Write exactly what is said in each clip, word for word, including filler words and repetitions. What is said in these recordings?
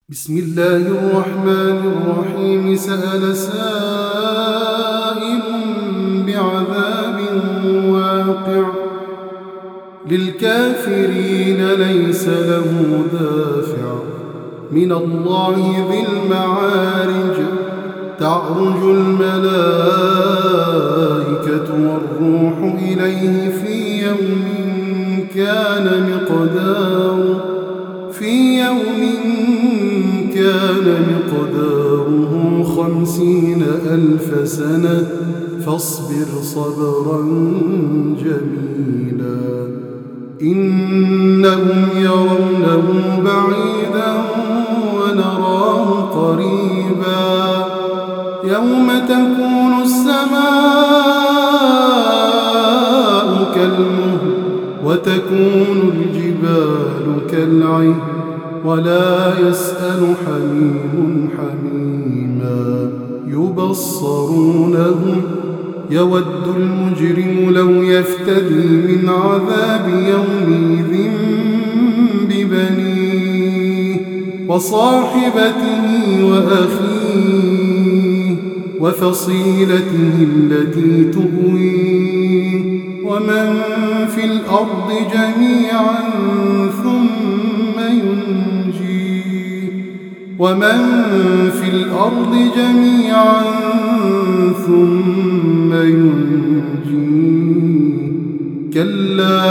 بسم الله الرحمن الرحيم. سأل سائل بعذاب واقع للكافرين ليس له دافع من الله ذي المعارج. تعرج الملائكة والروح إليه في يوم كان مقداره في يوم كان مقداره خمسين ألف سنة فاصبر صبرا جميلا. إنهم يرونه بعيدا ونراه قريبا. يوم تكون السماء كالمهل وتكون الجبال كالعهن ولا يسأل حميم حميما. يبصرونهم يود المجرم لو يفتدي من عذاب يومئذ ببنيه وصاحبته وأخيه وفصيلته التي تؤويه ومن في الأرض جميعا ثم ينجيه ومن في الأرض جميعا ثم ينجيه كلا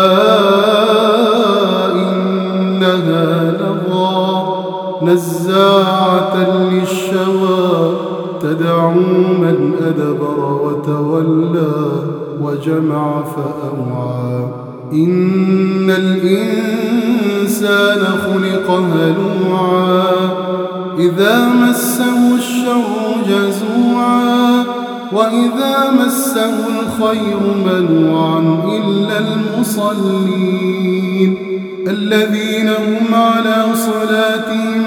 إنها لظى نزاعة للشوى تدعو من أدبر وتولى وجمع فأوعى. إن الإنسان خلق هلوعا إذا مسه الشر جزوعا وإذا مسه الخير منوعا إلا المصلين الذين هم على صلاتهم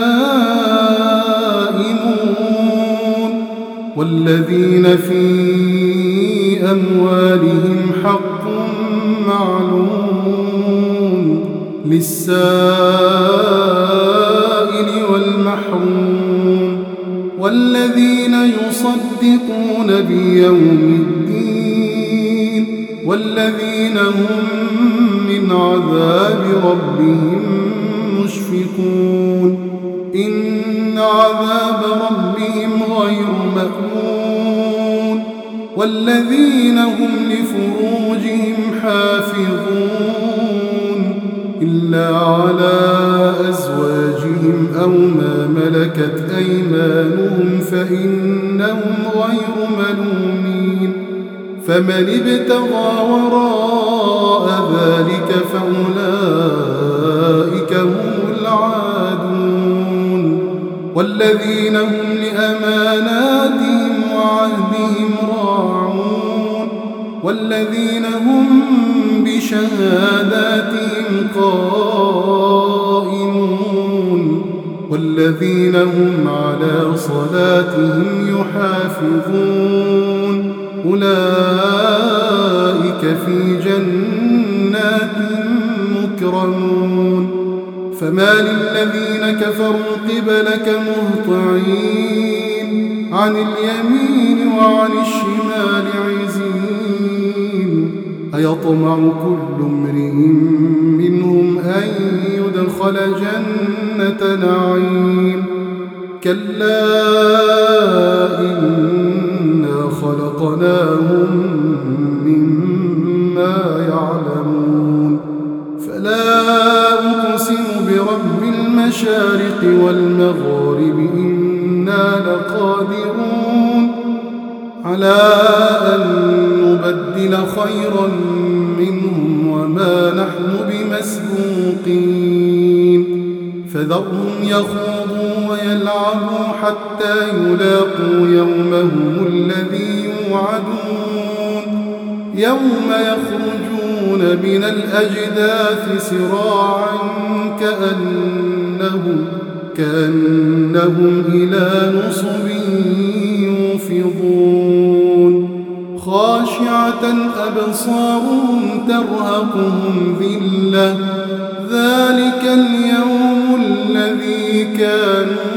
دائمون والذين في أموالهم حق معلوم للسائل والمحروم والذين يصدقون بيوم الدين والذين هم من عذاب ربهم مشفقون. إن عذاب ربهم غير مأمون والذين هم لفروجهم حافظون إلا على أزواجهم أو ما ملكت أيمانهم فإنهم غير ملومين. فمن ابتغى وراء ذلك فأولئك هم العادون والذين هم لأماناتهم وعهدهم راعون والذين هم بشهاداتهم قائمون والذين هم على صلاتهم يحافظون أولئك في جنات مكرمون. فما للذين كفروا قبلك مهطعين عن اليمين وعن الشمال عزين. أيطمع كل امرئ منهم أن يدخل جنة نعيم كلا إنا خلقناهم مما يعلمون. فلا أقسم برب المشارق والمغارب إنا لقادرون على أن نبدل خيرا منهم وما نحن بمسبوقين. فذرهم يخوضوا ويلعبوا حتى يلاقوا يومهم الذي يوعدون يوم يخرجون من الأجداث سراعا كأنهم, كأنهم إلى نصب يوفضون. خاشعة أبصارهم ترهقهم ذلة ذلك اليوم الذي كانوا